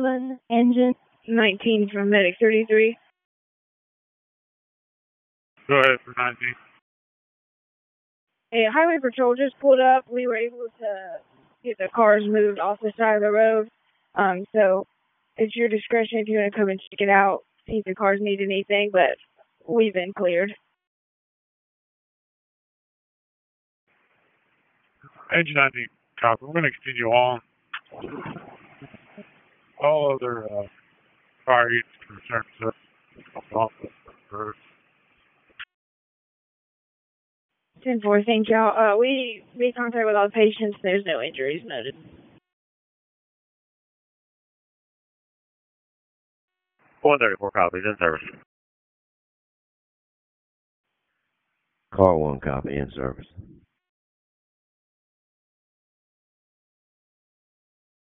Engine 19 from Medic 33. Go ahead for 19. A highway patrol just pulled up. We were able to get the cars moved off the side of the road. So it's your discretion if you want to come and check it out, see if the cars need anything, but we've been cleared. Engine 19, copy. We're going to continue on. All other fire units concerned off the road. 10-4, thank y'all. We made contact with all the patients. There's no injuries noted. 134 copies, in service. Car 1 copy, in service.